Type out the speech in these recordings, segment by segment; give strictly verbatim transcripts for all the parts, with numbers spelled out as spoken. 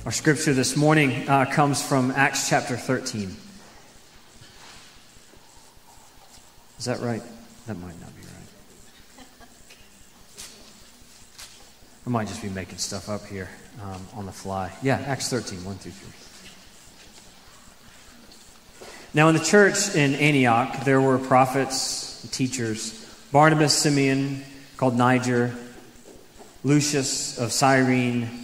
Our scripture this morning uh, comes from Acts chapter thirteen. Is that right? That might not be right. I might just be making stuff up here um, on the fly. Yeah, Acts thirteen, one through three. Now in the church in Antioch, there were prophets, teachers, Barnabas, Simeon, called Niger, Lucius of Cyrene,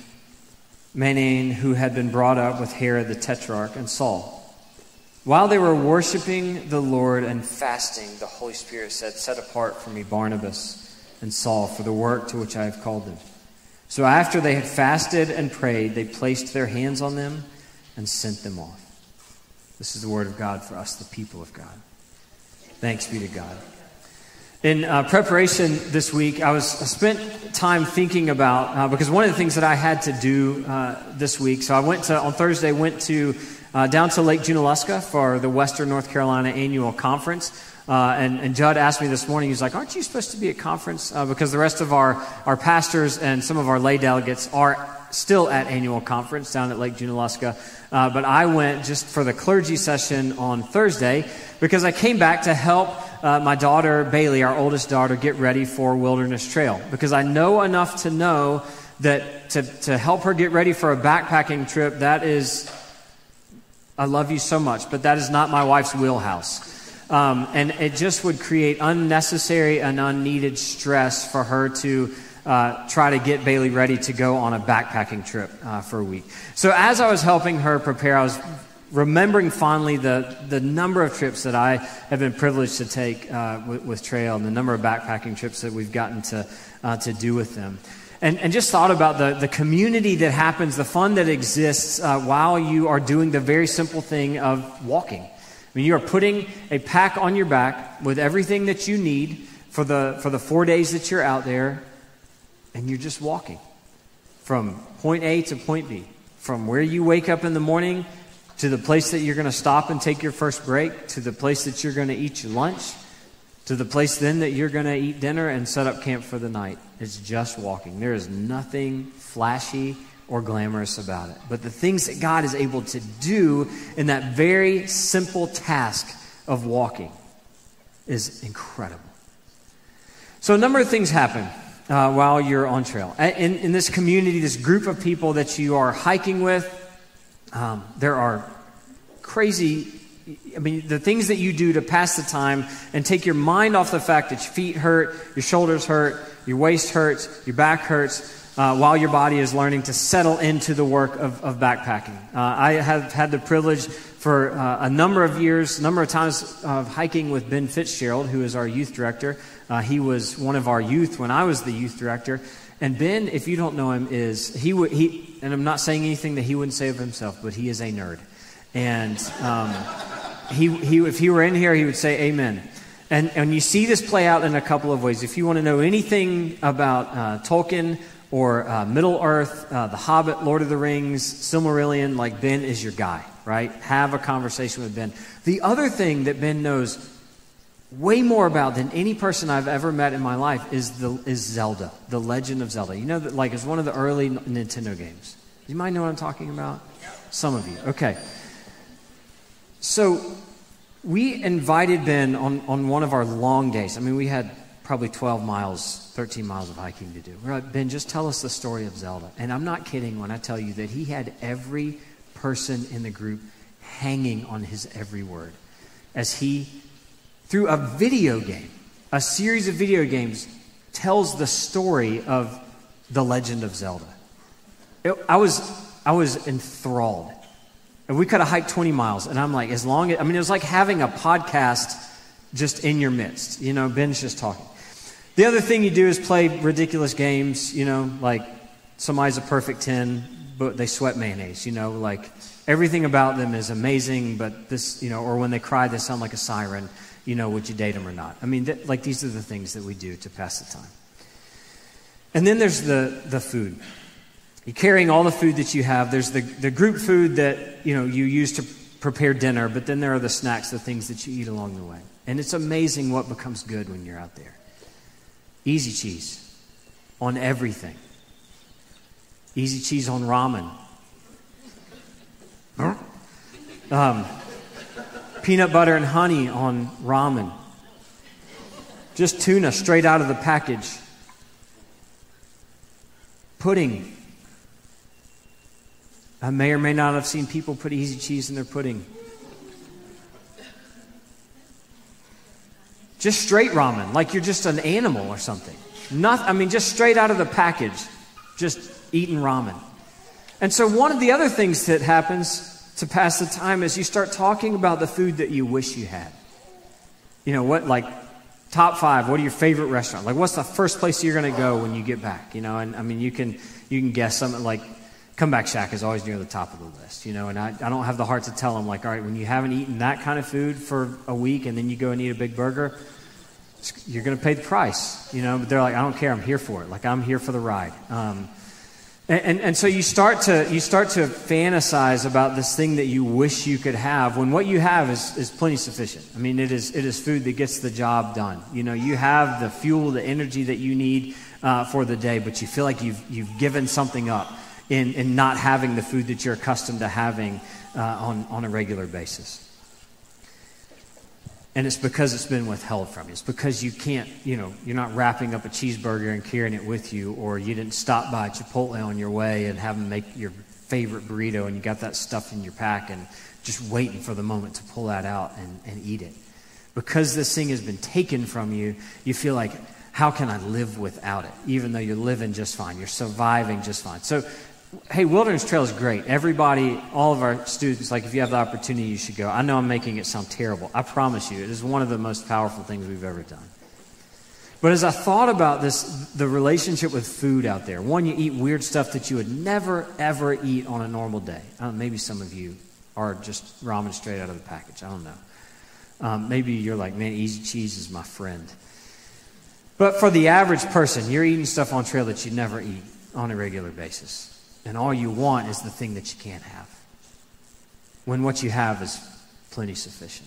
Manaen, who had been brought up with Herod the Tetrarch, and Saul. While they were worshiping the Lord and fasting, the Holy Spirit said, "Set apart for me Barnabas and Saul for the work to which I have called them." So after they had fasted and prayed, they placed their hands on them and sent them off. This is the word of God for us, the people of God. Thanks be to God. In uh, preparation this week, I was I spent time thinking about, uh, because one of the things that I had to do uh, this week, so I went to, on Thursday, went to uh, down to Lake Junaluska for the Western North Carolina annual conference. Uh, and, and Judd asked me this morning, he's like, "Aren't you supposed to be at conference?" Uh, because the rest of our, our pastors and some of our lay delegates are still at annual conference down at Lake Junaluska. Uh, but I went just for the clergy session on Thursday because I came back to help Uh, my daughter, Bailey, our oldest daughter, get ready for Wilderness Trail. Because I know enough to know that to, to help her get ready for a backpacking trip, that is, I love you so much, but that is not my wife's wheelhouse. Um, and it just would create unnecessary and unneeded stress for her to uh, try to get Bailey ready to go on a backpacking trip uh, for a week. So as I was helping her prepare, I was remembering fondly the, the number of trips that I have been privileged to take uh, with, with Trail and the number of backpacking trips that we've gotten to uh, to do with them. And, and just thought about the, the community that happens, the fun that exists uh, while you are doing the very simple thing of walking. I mean, you are putting a pack on your back with everything that you need for the for the four days that you're out there, and you're just walking from point A to point B, from where you wake up in the morning to the place that you're going to stop and take your first break, to the place that you're going to eat your lunch, to the place then that you're going to eat dinner and set up camp for the night. It's just walking. There is nothing flashy or glamorous about it. But the things that God is able to do in that very simple task of walking is incredible. So a number of things happen uh, while you're on trail. In, in this community, this group of people that you are hiking with, Um, there are crazy, I mean, the things that you do to pass the time and take your mind off the fact that your feet hurt, your shoulders hurt, your waist hurts, your back hurts, uh, while your body is learning to settle into the work of, of backpacking. Uh, I have had the privilege for uh, a number of years, a number of times of hiking with Ben Fitzgerald, who is our youth director. Uh, he was one of our youth when I was the youth director. And Ben, if you don't know him, is he would he. And I'm not saying anything that he wouldn't say of himself, but he is a nerd. And um, he he if he were in here, he would say amen. And and you see this play out in a couple of ways. If you want to know anything about uh, Tolkien or uh, Middle Earth, uh, The Hobbit, Lord of the Rings, Silmarillion, like Ben is your guy, right? Have a conversation with Ben. The other thing that Ben knows way more about than any person I've ever met in my life is the is Zelda, The Legend of Zelda. You know that, like, it's one of the early Nintendo games. You might know what I'm talking about? Some of you. Okay. So we invited Ben on, on one of our long days. I mean, we had probably twelve miles, thirteen miles of hiking to do. We're like, "Ben, just tell us the story of Zelda." And I'm not kidding when I tell you that he had every person in the group hanging on his every word as he, through a video game, a series of video games, tells the story of The Legend of Zelda. It, I was I was enthralled. And we could have hiked twenty miles, and I'm like, as long as, I mean, it was like having a podcast just in your midst. You know, Ben's just talking. The other thing you do is play ridiculous games, you know, like somebody's a perfect ten, but they sweat mayonnaise, you know, like everything about them is amazing, but this, you know, or when they cry, they sound like a siren. You know, would you date them or not? I mean, th- like these are the things that we do to pass the time. And then there's the the food. You're carrying all the food that you have. There's the, the group food that, you know, you use to prepare dinner, but then there are the snacks, the things that you eat along the way. And it's amazing what becomes good when you're out there. Easy cheese on everything. Easy cheese on ramen. Um, peanut butter and honey on ramen. Just tuna straight out of the package. Pudding. I may or may not have seen people put easy cheese in their pudding. Just straight ramen, like you're just an animal or something. Not, I mean, just straight out of the package, just eating ramen. And so one of the other things that happens to pass the time is you start talking about the food that you wish you had. You know, what, like, top five, what are your favorite restaurants? Like, what's the first place you're going to go when you get back? You know, and I mean, you can you can guess something like Comeback Shack is always near the top of the list, you know, and I, I don't have the heart to tell them, like, all right, when you haven't eaten that kind of food for a week and then you go and eat a big burger, you're going to pay the price, you know, but they're like, I don't care, I'm here for it. Like, I'm here for the ride. Um, and, and, and so you start to you start to fantasize about this thing that you wish you could have when what you have is, is plenty sufficient. I mean, it is it is food that gets the job done. You know, you have the fuel, the energy that you need uh, for the day, but you feel like you've you've given something up in, in not having the food that you're accustomed to having uh, on, on a regular basis. And it's because it's been withheld from you. It's because you can't, you know, you're not wrapping up a cheeseburger and carrying it with you, or you didn't stop by Chipotle on your way and have them make your favorite burrito and you got that stuff in your pack and just waiting for the moment to pull that out and, and eat it. Because this thing has been taken from you, you feel like, how can I live without it? Even though you're living just fine. You're surviving just fine. So, hey, Wilderness Trail is great. Everybody, all of our students, like if you have the opportunity, you should go. I know I'm making it sound terrible. I promise you, it is one of the most powerful things we've ever done. But as I thought about this, the relationship with food out there, one, you eat weird stuff that you would never, ever eat on a normal day. I don't know, maybe some of you are just ramen straight out of the package. I don't know. Um, maybe you're like, man, easy cheese is my friend. But for the average person, you're eating stuff on trail that you never eat on a regular basis. And all you want is the thing that you can't have, when what you have is plenty sufficient.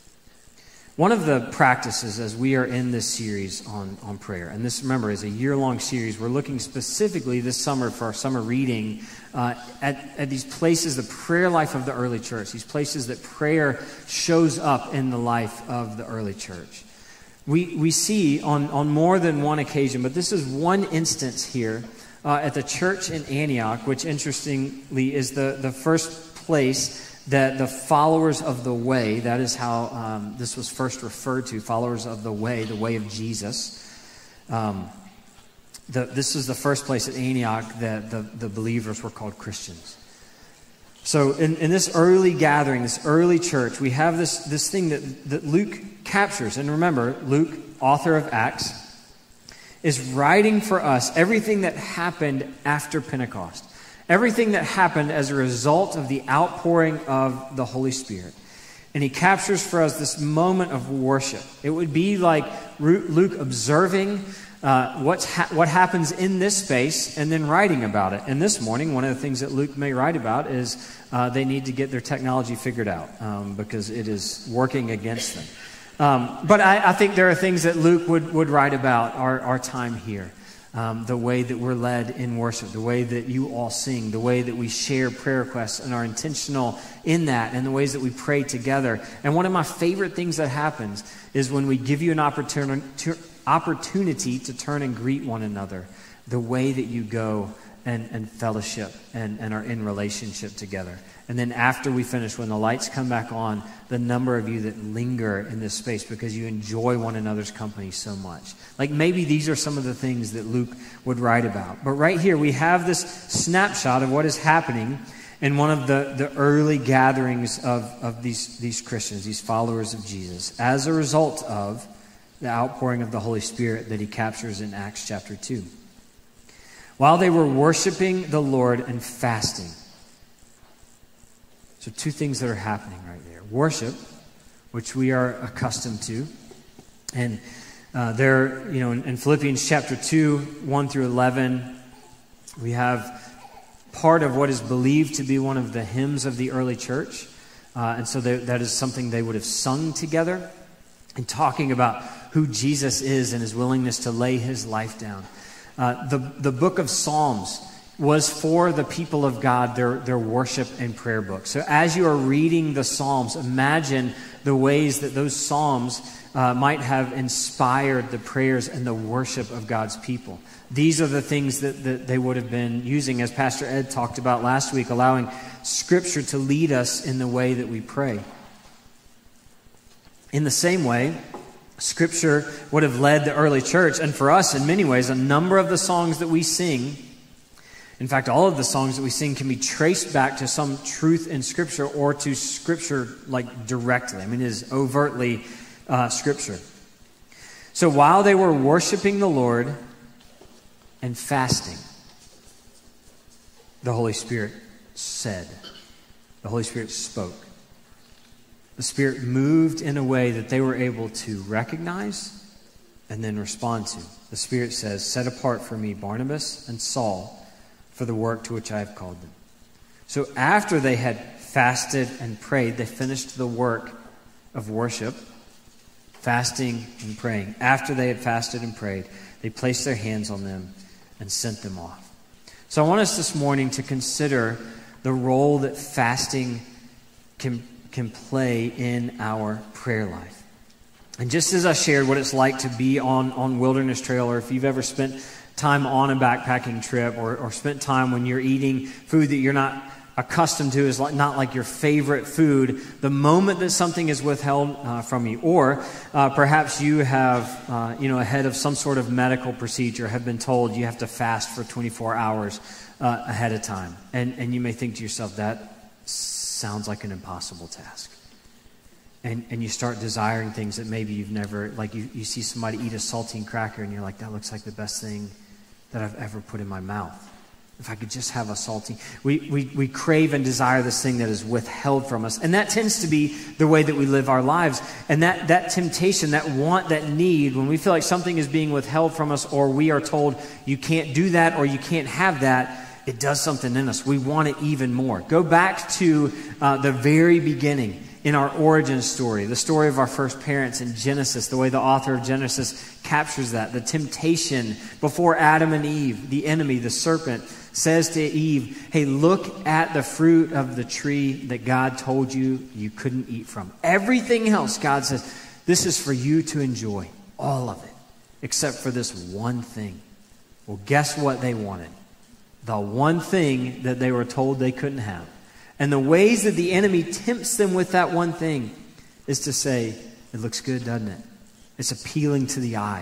One of the practices as we are in this series on, on prayer, and this, remember, is a year-long series, we're looking specifically this summer for our summer reading uh, at, at these places, the prayer life of the early church, these places that prayer shows up in the life of the early church. We, we see on, on more than one occasion, but this is one instance here, Uh, at the church in Antioch, which interestingly is the, the first place that the followers of the way, that is how um, this was first referred to, followers of the way, the way of Jesus. Um, the, this is the first place at Antioch that the, the believers were called Christians. So in, in this early gathering, this early church, we have this, this thing that, that Luke captures. And remember, Luke, author of Acts, is writing for us everything that happened after Pentecost. Everything that happened as a result of the outpouring of the Holy Spirit. And he captures for us this moment of worship. It would be like Luke observing uh, what's ha- what happens in this space and then writing about it. And this morning, one of the things that Luke may write about is uh, they need to get their technology figured out um, because it is working against them. Um, but I, I think there are things that Luke would, would write about our, our time here. Um, the way that we're led in worship, the way that you all sing, the way that we share prayer requests and are intentional in that, and the ways that we pray together. And one of my favorite things that happens is when we give you an opportunity to, opportunity to turn and greet one another, the way that you go and, and fellowship and, and are in relationship together. And then after we finish, when the lights come back on, the number of you that linger in this space because you enjoy one another's company so much. Like maybe these are some of the things that Luke would write about. But right here, we have this snapshot of what is happening in one of the, the early gatherings of, of these, these Christians, these followers of Jesus, as a result of the outpouring of the Holy Spirit that he captures in Acts chapter two. While they were worshiping the Lord and fasting. So two things that are happening right there. Worship, which we are accustomed to. And uh, there, you know, in, in Philippians chapter two, one through eleven, we have part of what is believed to be one of the hymns of the early church. Uh, and so they, that is something they would have sung together and talking about who Jesus is and his willingness to lay his life down. Uh, the, the book of Psalms was for the people of God, their, their worship and prayer book. So as you are reading the Psalms, imagine the ways that those Psalms uh, might have inspired the prayers and the worship of God's people. These are the things that, that they would have been using, as Pastor Ed talked about last week, allowing Scripture to lead us in the way that we pray. In the same way, Scripture would have led the early church, and for us in many ways, a number of the songs that we sing, in fact, all of the songs that we sing can be traced back to some truth in Scripture or to Scripture like directly. I mean, it is overtly uh, Scripture. So while they were worshiping the Lord and fasting, the Holy Spirit said, the Holy Spirit spoke. The Spirit moved in a way that they were able to recognize and then respond to. The Spirit says, "Set apart for me Barnabas and Saul for the work to which I have called them." So after they had fasted and prayed, they finished the work of worship, fasting and praying. After they had fasted and prayed, they placed their hands on them and sent them off. So I want us this morning to consider the role that fasting can, can play in our prayer life. And just as I shared what it's like to be on, on Wilderness Trail, or if you've ever spent time on a backpacking trip, or, or spent time when you're eating food that you're not accustomed to, is like, not like your favorite food, the moment that something is withheld uh, from you, or uh, perhaps you have, uh, you know, ahead of some sort of medical procedure, have been told you have to fast for twenty-four hours uh, ahead of time. And, and you may think to yourself, that sounds like an impossible task. And and you start desiring things that maybe you've never, like you, you see somebody eat a saltine cracker and you're like, that looks like the best thing that I've ever put in my mouth. If I could just have a saltine. We, we, we crave and desire this thing that is withheld from us. And that tends to be the way that we live our lives. And that, that temptation, that want, that need, when we feel like something is being withheld from us, or we are told you can't do that or you can't have that, it does something in us. We want it even more. Go back to uh, the very beginning in our origin story, the story of our first parents in Genesis, the way the author of Genesis captures that. The temptation before Adam and Eve, the enemy, the serpent, says to Eve, hey, look at the fruit of the tree that God told you you couldn't eat from. Everything else, God says, this is for you to enjoy, all of it, except for this one thing. Well, guess what they wanted? The one thing that they were told they couldn't have. And the ways that the enemy tempts them with that one thing is to say, it looks good, doesn't it? It's appealing to the eye.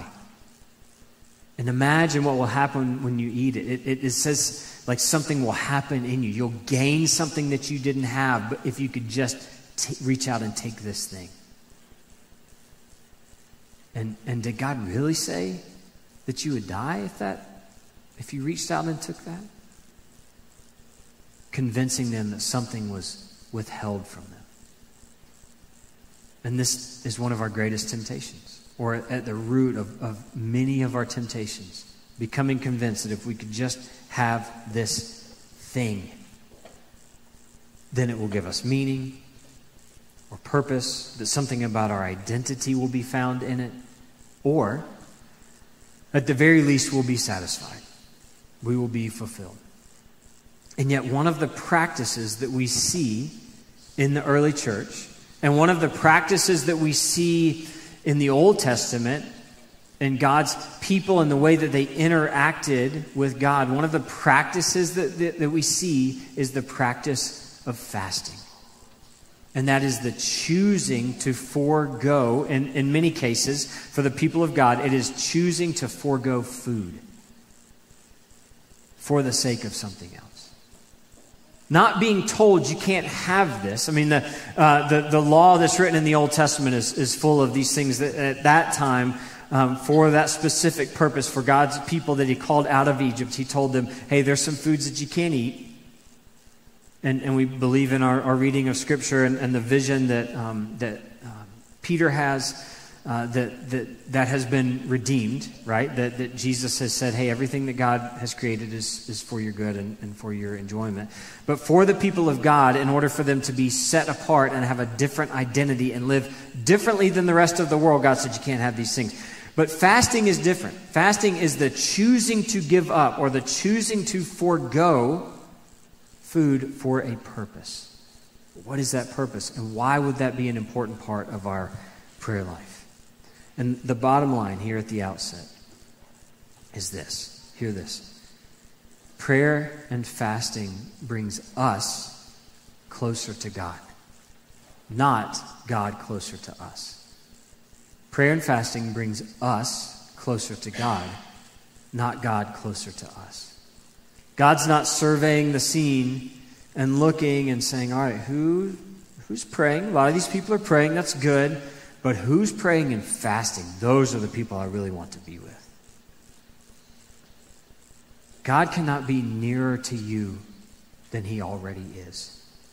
And imagine what will happen when you eat it. It, it, it says like something will happen in you. You'll gain something that you didn't have, but if you could just t- reach out and take this thing. And and did God really say that you would die if that, if you reached out and took that? Convincing them that something was withheld from them. And this is one of our greatest temptations, or at the root of, of many of our temptations, becoming convinced that if we could just have this thing, then it will give us meaning or purpose, that something about our identity will be found in it, or at the very least we'll be satisfied. We will be fulfilled. And yet one of the practices that we see in the early church, and one of the practices that we see in the Old Testament, and God's people and the way that they interacted with God, one of the practices that, that, that we see is the practice of fasting. And that is the choosing to forego, in, in many cases, for the people of God, it is choosing to forego food for the sake of something else. Not being told you can't have this. I mean, the, uh, the, the law that's written in the Old Testament is, is full of these things that at that time, um, for that specific purpose, for God's people that he called out of Egypt, he told them, hey, there's some foods that you can't eat. And, and we believe in our, our reading of Scripture and, and the vision that, um, that uh, Peter has, Uh, that that that has been redeemed, right? That that Jesus has said, hey, everything that God has created is, is for your good and, and for your enjoyment. But for the people of God, in order for them to be set apart and have a different identity and live differently than the rest of the world, God said you can't have these things. But fasting is different. Fasting is the choosing to give up or the choosing to forego food for a purpose. What is that purpose? And why would that be an important part of our prayer life? And the bottom line here at the outset is this. Hear this. Prayer and fasting brings us closer to God, not God closer to us. Prayer and fasting brings us closer to God, not God closer to us. God's not surveying the scene and looking and saying, all right, who, who's praying? A lot of these people are praying. That's good. But who's praying and fasting? Those are the people I really want to be with. God cannot be nearer to you than he already is.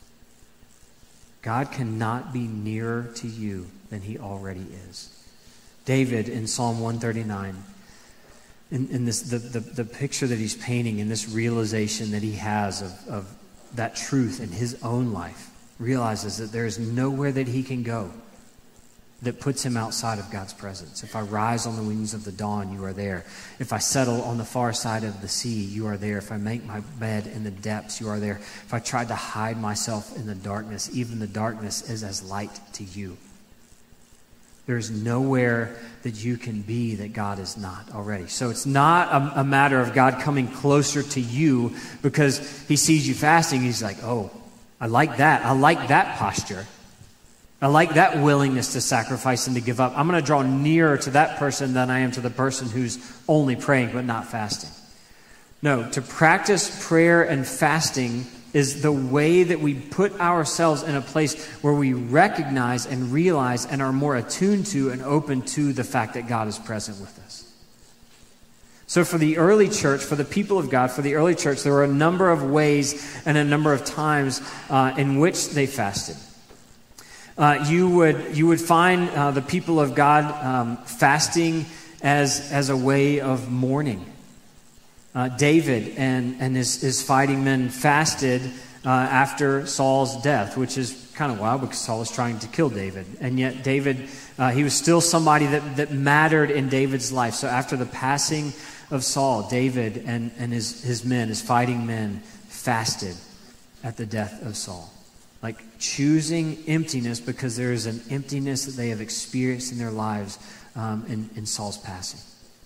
God cannot be nearer to you than he already is. David in Psalm one thirty-nine, in, in this the, the, the picture that he's painting and this realization that he has of, of that truth in his own life, realizes that there is nowhere that he can go that puts him outside of God's presence. If I rise on the wings of the dawn, you are there. If I settle on the far side of the sea, you are there. If I make my bed in the depths, you are there. If I tried to hide myself in the darkness, even the darkness is as light to you. There is nowhere that you can be that God is not already. So it's not a, a matter of God coming closer to you because he sees you fasting. He's like, oh, I like that. I like that posture. I like that willingness to sacrifice and to give up. I'm going to draw nearer to that person than I am to the person who's only praying but not fasting. No, to practice prayer and fasting is the way that we put ourselves in a place where we recognize and realize and are more attuned to and open to the fact that God is present with us. So for the early church, for the people of God, for the early church, there were a number of ways and a number of times uh, in which they fasted. Uh, you would you would find uh, the people of God um, fasting as as a way of mourning. Uh, David and and his, his fighting men fasted uh, after Saul's death, which is kind of wild because Saul was trying to kill David, and yet David uh, he was still somebody that that mattered in David's life. So after the passing of Saul, David and and his his men, his fighting men, fasted at the death of Saul. Like choosing emptiness because there is an emptiness that they have experienced in their lives um, in, in Saul's passing.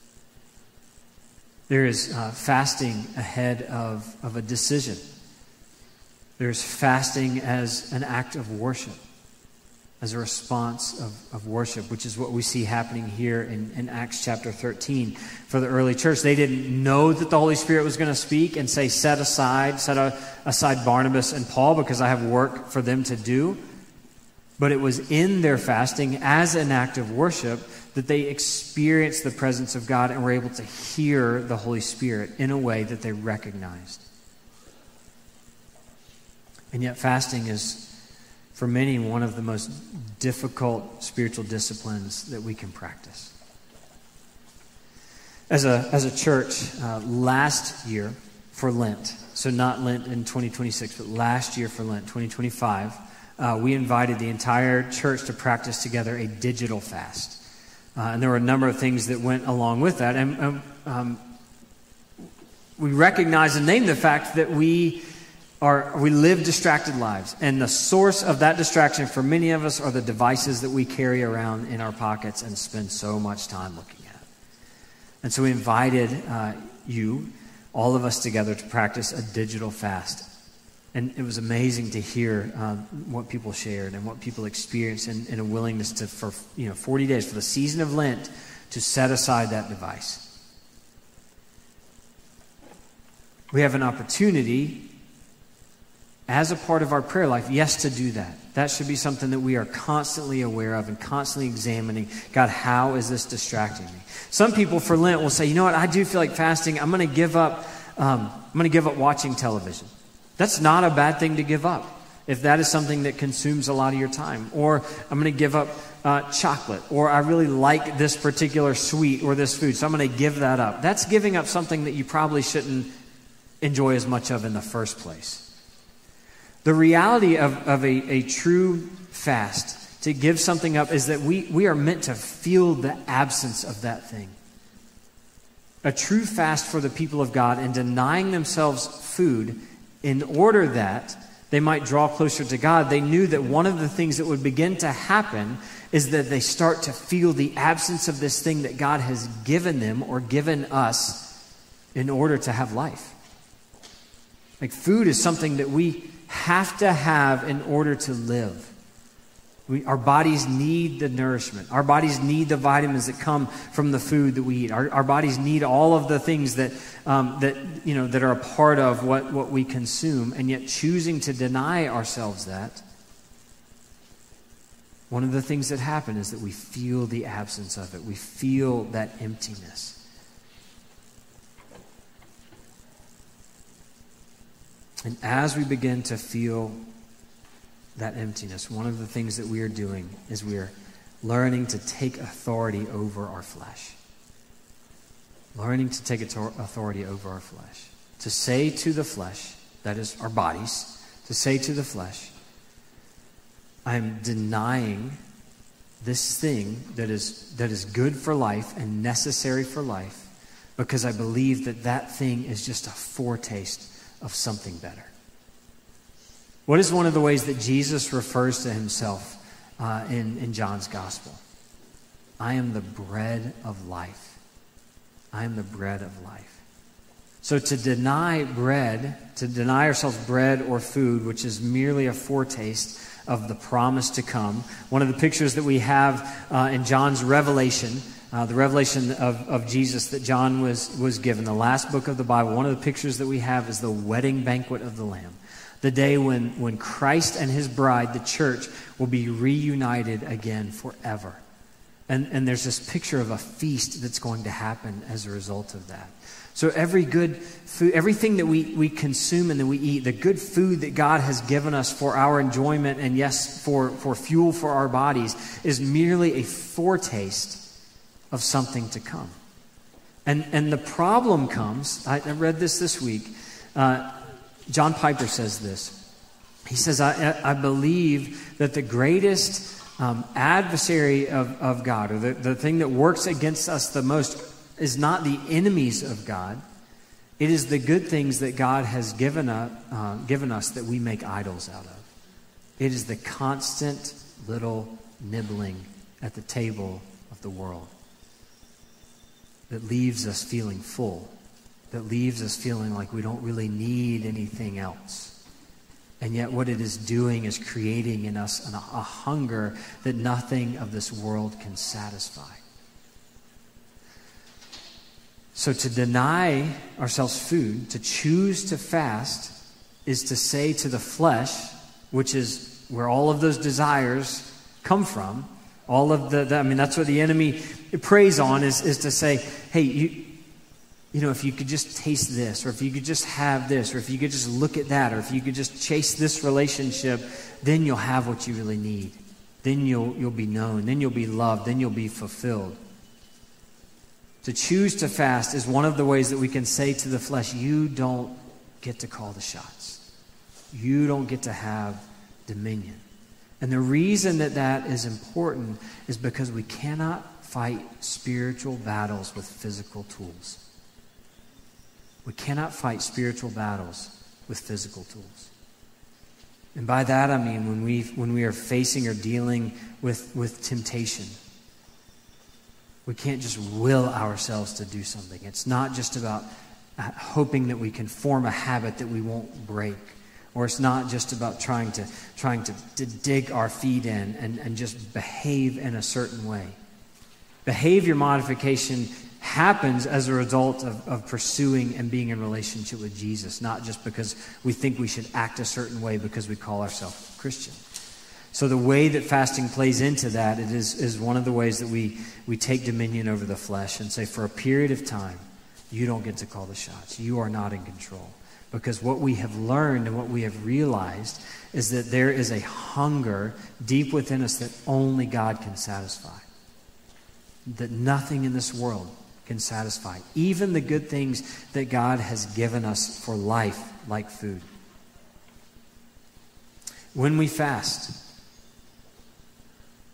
There is uh, fasting ahead of, of a decision. There's fasting as an act of worship, as a response of, of worship, which is what we see happening here in, in Acts chapter thirteen. For the early church, they didn't know that the Holy Spirit was going to speak and say, set aside, set a, aside Barnabas and Paul because I have work for them to do. But it was in their fasting as an act of worship that they experienced the presence of God and were able to hear the Holy Spirit in a way that they recognized. And yet fasting is, for many, one of the most difficult spiritual disciplines that we can practice. As a as a church, uh, last year for Lent, so not Lent in twenty twenty-six, but last year for Lent, twenty twenty-five, uh, we invited the entire church to practice together a digital fast. Uh, and there were a number of things that went along with that. And um, um, we recognize and name the fact that we Are, we live distracted lives. And the source of that distraction for many of us are the devices that we carry around in our pockets and spend so much time looking at. And so we invited uh, you, all of us together, to practice a digital fast. And it was amazing to hear uh, what people shared and what people experienced and, and a willingness to, for you know, forty days, for the season of Lent, to set aside that device. We have an opportunity as a part of our prayer life, yes, to do that. That should be something that we are constantly aware of and constantly examining. God, how is this distracting me? Some people for Lent will say, you know what, I do feel like fasting. I'm going to give up. Um, I'm going to give up watching television. That's not a bad thing to give up if that is something that consumes a lot of your time. Or I'm going to give up uh, chocolate. Or I really like this particular sweet or this food, so I'm going to give that up. That's giving up something that you probably shouldn't enjoy as much of in the first place. The reality of, of a, a true fast, to give something up is that we, we are meant to feel the absence of that thing. A true fast for the people of God in denying themselves food in order that they might draw closer to God. They knew that one of the things that would begin to happen is that they start to feel the absence of this thing that God has given them or given us in order to have life. Like food is something that we have to have in order to live. We, our bodies need the nourishment. Our bodies need the vitamins that come from the food that we eat. Our, our bodies need all of the things that um, that you know that are a part of what, what we consume. And yet, choosing to deny ourselves that, one of the things that happen is that we feel the absence of it. We feel that emptiness. And as we begin to feel that emptiness, one of the things that we are doing is we are learning to take authority over our flesh. Learning to take authority over our flesh. To say to the flesh, that is our bodies, to say to the flesh, I am denying this thing that is that is good for life and necessary for life because I believe that that thing is just a foretaste of something better. What is one of the ways that Jesus refers to himself uh, in, in John's gospel? I am the bread of life. I am the bread of life. So to deny bread, to deny ourselves bread or food, which is merely a foretaste of the promise to come. One of the pictures that we have uh, in John's Revelation, uh, the revelation of, of Jesus that John was, was given, the last book of the Bible, one of the pictures that we have is the wedding banquet of the Lamb. The day when, when Christ and his bride, the church, will be reunited again forever. And, and there's this picture of a feast that's going to happen as a result of that. So every good food, everything that we, we consume and that we eat, the good food that God has given us for our enjoyment and yes, for, for fuel for our bodies, is merely a foretaste of something to come. And, and the problem comes, I, I read this this week, uh, John Piper says this. He says, I, I believe that the greatest um, adversary of, of God, or the, the thing that works against us the most, is not the enemies of God. It is the good things that God has given, us, uh, given us that we make idols out of. It is the constant little nibbling at the table of the world that leaves us feeling full, that leaves us feeling like we don't really need anything else. And yet what it is doing is creating in us an, a hunger that nothing of this world can satisfy. So to deny ourselves food, to choose to fast, is to say to the flesh, which is where all of those desires come from, all of the, the I mean, that's what the enemy preys on, is, is to say, hey, you... You know, if you could just taste this, or if you could just have this, or if you could just look at that, or if you could just chase this relationship, then you'll have what you really need. Then you'll you'll be known. Then you'll be loved. Then you'll be fulfilled. To choose to fast is one of the ways that we can say to the flesh, you don't get to call the shots. You don't get to have dominion. And the reason that that is important is because we cannot fight spiritual battles with physical tools. We cannot fight spiritual battles with physical tools. And by that I mean when we when we are facing or dealing with, with temptation, we can't just will ourselves to do something. It's not just about hoping that we can form a habit that we won't break. Or it's not just about trying to trying to, to dig our feet in and, and just behave in a certain way. Behavior modification happens as a result of, of pursuing and being in relationship with Jesus, not just because we think we should act a certain way because we call ourselves Christian. So the way that fasting plays into that, it is, is one of the ways that we, we take dominion over the flesh and say, for a period of time, you don't get to call the shots. You are not in control. Because what we have learned and what we have realized is that there is a hunger deep within us that only God can satisfy. That nothing in this world can satisfy. Even the good things that God has given us for life, like food. When we fast,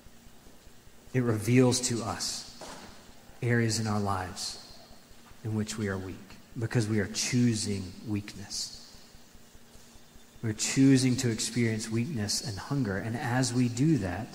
it reveals to us areas in our lives in which we are weak, because we are choosing weakness. We're choosing to experience weakness and hunger. And as we do that,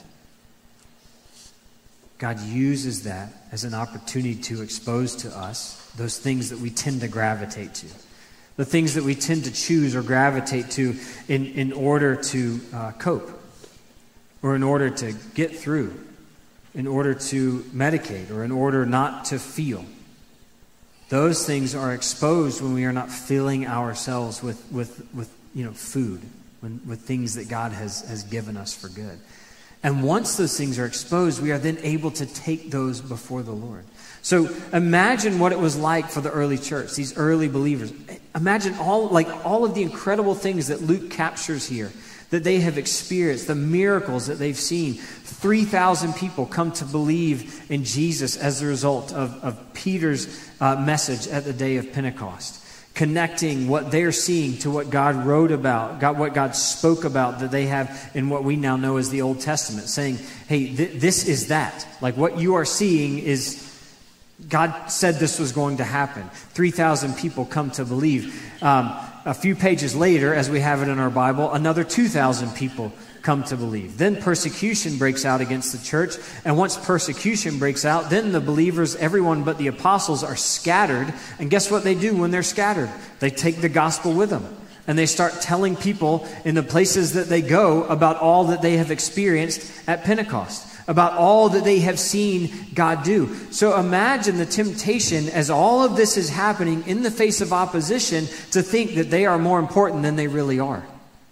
God uses that as an opportunity to expose to us those things that we tend to gravitate to. The things that we tend to choose or gravitate to in, in order to uh, cope, or in order to get through, in order to medicate, or in order not to feel. Those things are exposed when we are not filling ourselves with, with, with you know, food, when, with things that God has, has given us for good. And once those things are exposed, we are then able to take those before the Lord. So imagine what it was like for the early church, these early believers. Imagine all, like all of the incredible things that Luke captures here, that they have experienced, the miracles that they've seen. three thousand people come to believe in Jesus as a result of, of Peter's uh, message at the day of Pentecost. Connecting what they're seeing to what God wrote about, God, what God spoke about that they have in what we now know as the Old Testament, saying, hey, th- this is that. Like what you are seeing is, God said this was going to happen. three thousand people come to believe. Um, a few pages later, as we have it in our Bible, another two thousand people come to believe. Then persecution breaks out against the church. And once persecution breaks out, then the believers, everyone but the apostles, are scattered. And guess what they do when they're scattered? They take the gospel with them. And they start telling people in the places that they go about all that they have experienced at Pentecost, about all that they have seen God do. So imagine the temptation as all of this is happening in the face of opposition to think that they are more important than they really are.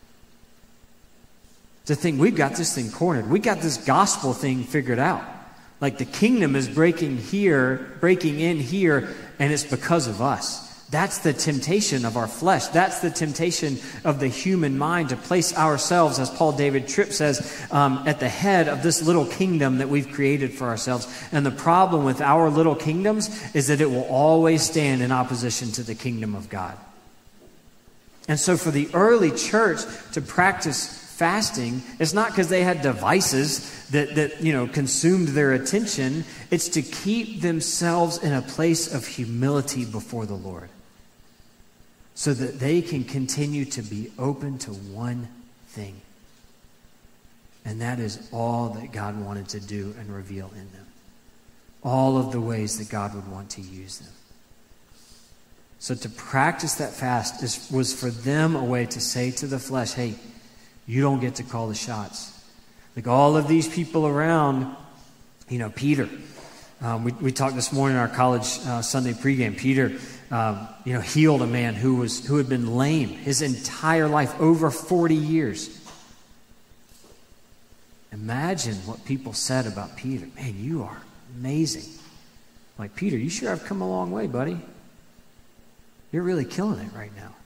To think we've got this thing cornered. We got this gospel thing figured out. Like the kingdom is breaking here, breaking in here, and it's because of us. That's the temptation of our flesh. That's the temptation of the human mind, to place ourselves, as Paul David Tripp says, um, at the head of this little kingdom that we've created for ourselves. And the problem with our little kingdoms is that it will always stand in opposition to the kingdom of God. And so for the early church to practice fasting, it's not because they had devices that, that, you know, consumed their attention. It's to keep themselves in a place of humility before the Lord, so that they can continue to be open to one thing. And that is all that God wanted to do and reveal in them. All of the ways that God would want to use them. So to practice that fast is, was for them a way to say to the flesh, hey, you don't get to call the shots. Like all of these people around, you know, Peter. Um, we, we talked this morning in our college uh, Sunday pregame. Peter, um, you know, healed a man who was who had been lame his entire life, over forty years. Imagine what people said about Peter. Man, you are amazing. Like, Peter, you sure have come a long way, buddy. You're really killing it right now.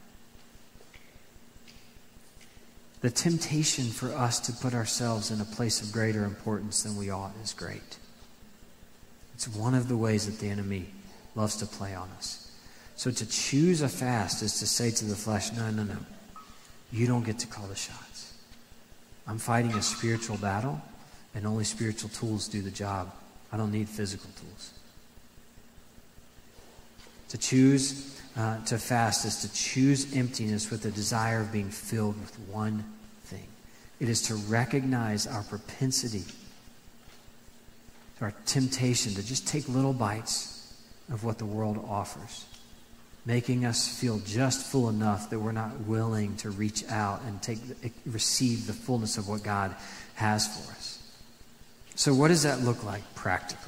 The temptation for us to put ourselves in a place of greater importance than we ought is great. It's one of the ways that the enemy loves to play on us. So to choose a fast is to say to the flesh, no, no, no. You don't get to call the shots. I'm fighting a spiritual battle, and only spiritual tools do the job. I don't need physical tools. To choose uh, to fast is to choose emptiness with the desire of being filled with one thing. It is to recognize our propensity, our temptation to just take little bites of what the world offers, making us feel just full enough that we're not willing to reach out and take receive the fullness of what God has for us. So what does that look like practically?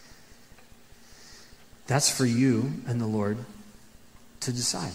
That's for you and the Lord to decide.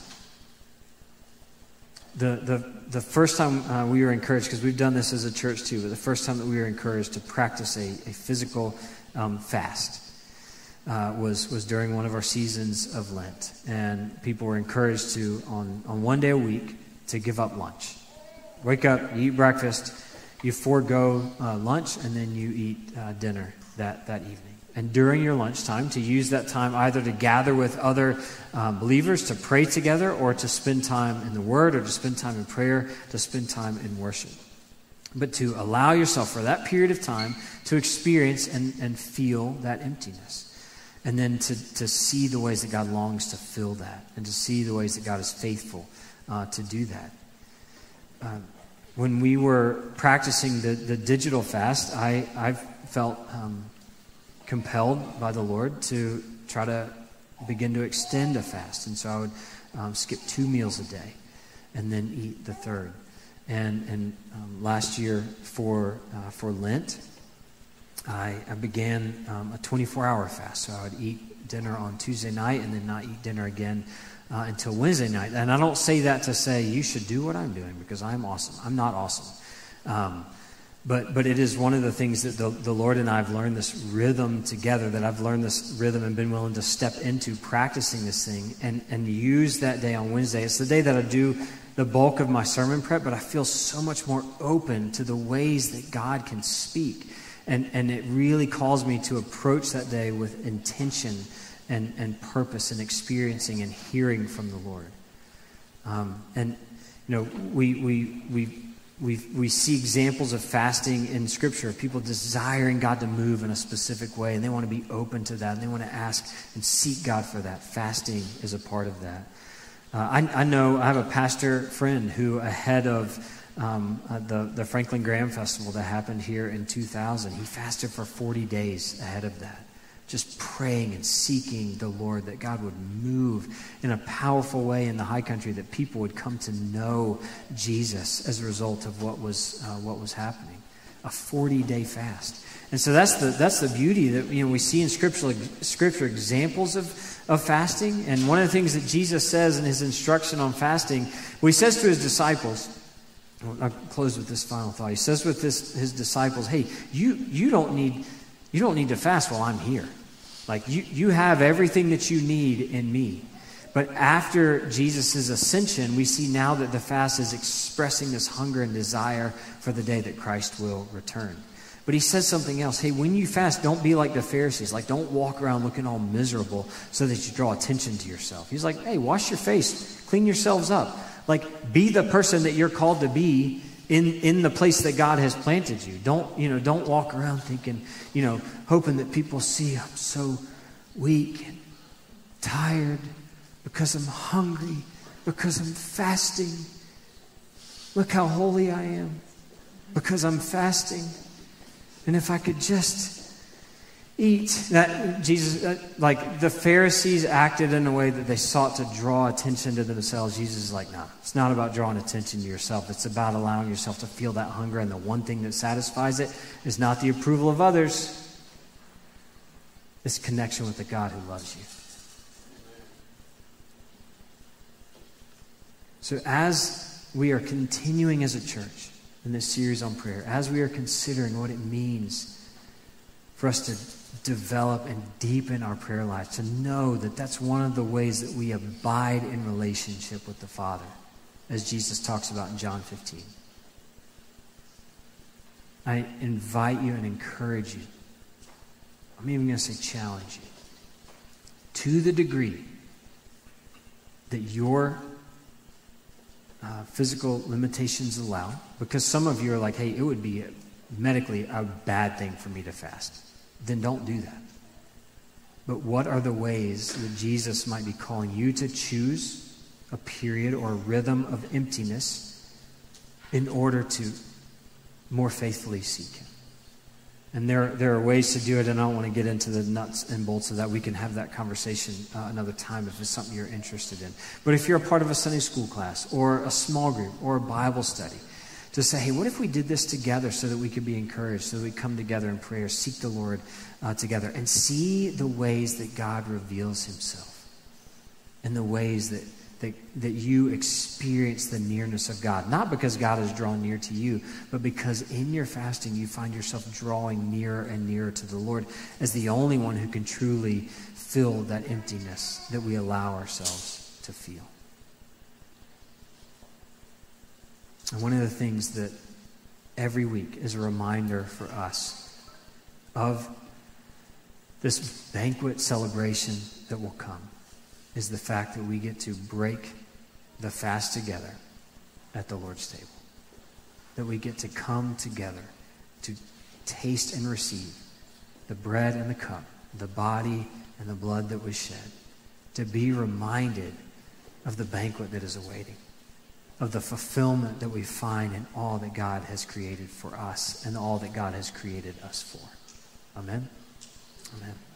The the the first time uh, we were encouraged, because we've done this as a church too, but the first time that we were encouraged to practice a, a physical um, fast uh, was was during one of our seasons of Lent. And people were encouraged to, on, on one day a week, to give up lunch. Wake up, you eat breakfast, you forego uh, lunch, and then you eat uh, dinner that, that evening. And during your lunchtime, to use that time either to gather with other uh, believers, to pray together, or to spend time in the Word, or to spend time in prayer, to spend time in worship. but to allow yourself for that period of time to experience and, and feel that emptiness. And then to, to see the ways that God longs to fill that, and to see the ways that God is faithful uh, to do that. Uh, when we were practicing the, the digital fast, I, I felt um, compelled by the Lord to try to begin to extend a fast. And so I would um, skip two meals a day and then eat the third. And, and um, last year for, uh, for Lent, I, I began um, a twenty-four hour fast. So I would eat dinner on Tuesday night and then not eat dinner again uh, until Wednesday night. And I don't say that to say you should do what I'm doing, because I'm awesome. I'm not awesome. Um, but but it is one of the things that the, the Lord and I have learned this rhythm together, that I've learned this rhythm and been willing to step into practicing this thing and, and use that day on Wednesday. It's the day that I do the bulk of my sermon prep, but I feel so much more open to the ways that God can speak. And and it really calls me to approach that day with intention and, and purpose and experiencing and hearing from the Lord. Um, and, you know, we we we we we see examples of fasting in Scripture, of people desiring God to move in a specific way, and they want to be open to that, and they want to ask and seek God for that. Fasting is a part of that. Uh, I, I know I have a pastor friend who, ahead of Um, uh, the, the Franklin Graham Festival that happened here in two thousand, he fasted for forty days ahead of that, just praying and seeking the Lord, that God would move in a powerful way in the high country, that people would come to know Jesus as a result of what was uh, what was happening. A forty-day fast. And so that's the that's the beauty that, you know, we see in scripture scripture examples of, of fasting. And one of the things that Jesus says in his instruction on fasting, well, he says to his disciples, I'll close with this final thought. He says with this, his disciples, hey, you you don't need you don't need to fast while I'm here. Like you, you have everything that you need in me. But after Jesus' ascension, we see now that the fast is expressing this hunger and desire for the day that Christ will return. But he says something else. Hey, when you fast, don't be like the Pharisees. Like, don't walk around looking all miserable so that you draw attention to yourself. He's like, hey, wash your face, clean yourselves up. Like, be the person that you're called to be in, in the place that God has planted you. Don't, you know, don't walk around thinking, you know, hoping that people see I'm so weak and tired because I'm hungry, because I'm fasting. Look how holy I am because I'm fasting. And if I could just eat. That Jesus, that, like the Pharisees acted in a way that they sought to draw attention to themselves. Jesus is like, no, it's not about drawing attention to yourself. It's about allowing yourself to feel that hunger. And the one thing that satisfies it is not the approval of others. It's connection with the God who loves you. So as we are continuing as a church in this series on prayer, as we are considering what it means for us to develop and deepen our prayer life, to know that that's one of the ways that we abide in relationship with the Father, as Jesus talks about in John fifteen. I invite you and encourage you, I'm even going to say challenge you, to the degree that your uh, physical limitations allow, because some of you are like, hey, it would be medically a bad thing for me to fast. Then don't do that. But what are the ways that Jesus might be calling you to choose a period or a rhythm of emptiness in order to more faithfully seek Him? And there, there are ways to do it, and I don't want to get into the nuts and bolts of that. We can have that conversation uh, another time if it's something you're interested in. But if you're a part of a Sunday school class or a small group or a Bible study, to say, hey, what if we did this together so that we could be encouraged, so that we come together in prayer, seek the Lord uh, together, and see the ways that God reveals Himself, and the ways that, that, that you experience the nearness of God. Not because God is drawn near to you, but because in your fasting you find yourself drawing nearer and nearer to the Lord as the only one who can truly fill that emptiness that we allow ourselves to feel. And one of the things that every week is a reminder for us of this banquet celebration that will come is the fact that we get to break the fast together at the Lord's table. that we get to come together to taste and receive the bread and the cup, the body and the blood that was shed, to be reminded of the banquet that is awaiting, of the fulfillment that we find in all that God has created for us and all that God has created us for. Amen? Amen.